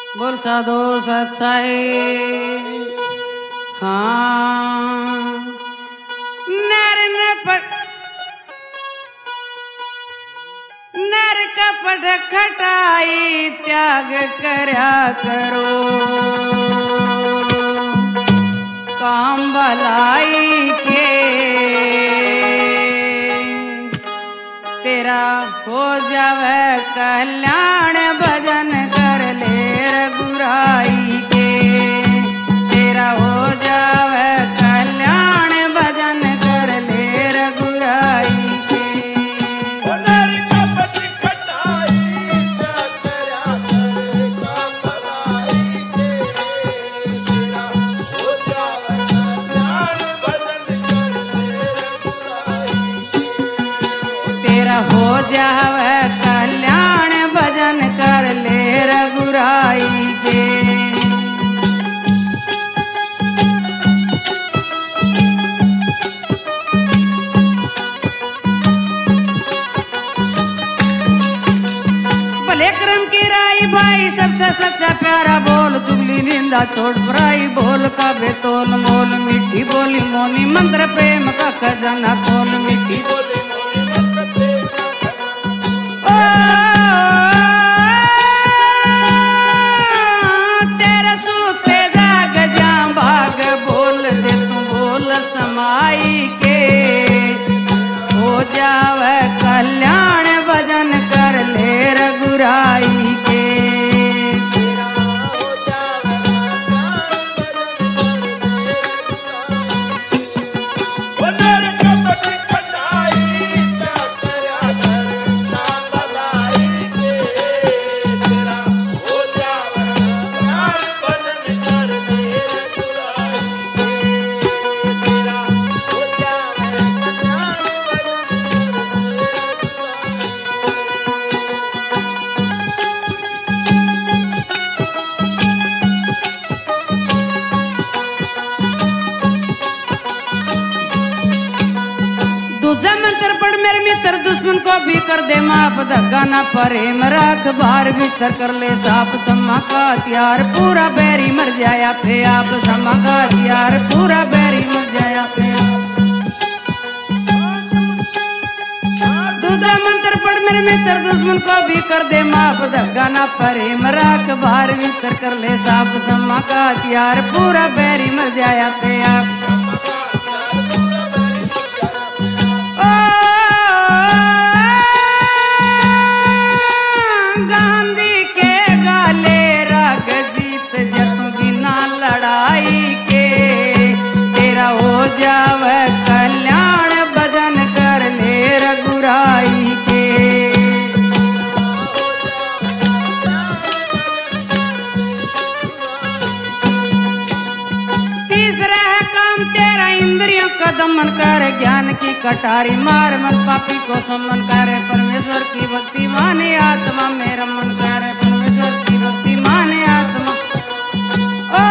बोल साधो सत्साई। हाँ नर कपट खटाई त्याग करया करो, काम भलाई के तेरा हो जावे कल्याण, भजन कर ले रघुराई के तेरा हो जावे कल्याण, भजन कर ले रघुराई के। तेरा हो जावे कल्याण, भजन कर ले रघुराई के। भले क्रम की राई भाई सबसे सच्चा प्यारा बोल, चुगली निंदा छोड़ बुराई बोल का बेतोल मोल, मीठी बोली मोनी मंत्र प्रेम का खजाना खोल, मीठी बोली तेरे सूते जाग जा भाग, बोल दे तू बोल समाई के हो जावे कल्याण, भजन कर ले रघुराई के। दूजा मंत्र पढ़ मेरे मित्र, दुश्मन को भी कर दे माफ, धक्का ना प्रेम राख बार भीतर कर ले साफ, सम्मा का हथियार पूरा बैरी मर जाया पे आप, सम्मा का हथियार पूरा बैरी मर जाया पे आप। दूजा मंत्र पढ़ मेरे मित्र, दुश्मन को भी कर दे माफ, धक्का ना प्रेम राख बार भीतर कर ले साफ, सम्मा का हथियार पूरा बैरी मर जाया पे आप। गांधी के गाले राग जीत जतू बिना लड़ाई के तेरा हो जावे कल्याण, भजन कर ले रघुराई के। तीसरा है काम तेरा इंद्रियों का दमन कर, ज्ञान की कटारी मार मन पापी को सम्मन करे, परमेश्वर की भक्ति माने आत्मा मेरा मन करे, परमेश्वर की भक्ति माने आत्मा। ओ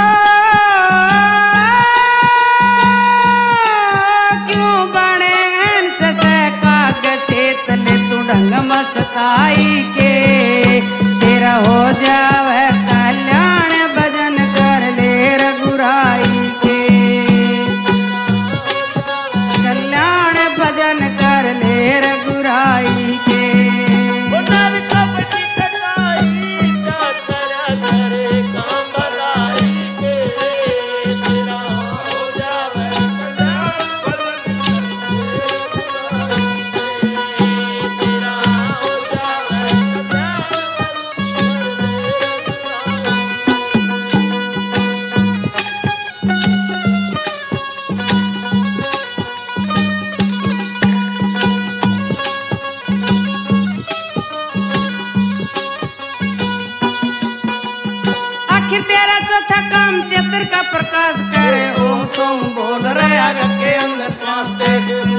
क्यों बने से काग चेत ले तू ढंग मस्ताई के तेरा हो जावे कल्याण, भजन कर ले रघुराई के। कल्याण भजन कर ले रघुराई के। आखिर तेरा चौथा काम चित्र का प्रकाश करे, ओम सोम बोल रहे आग के अंदर श्वास दे।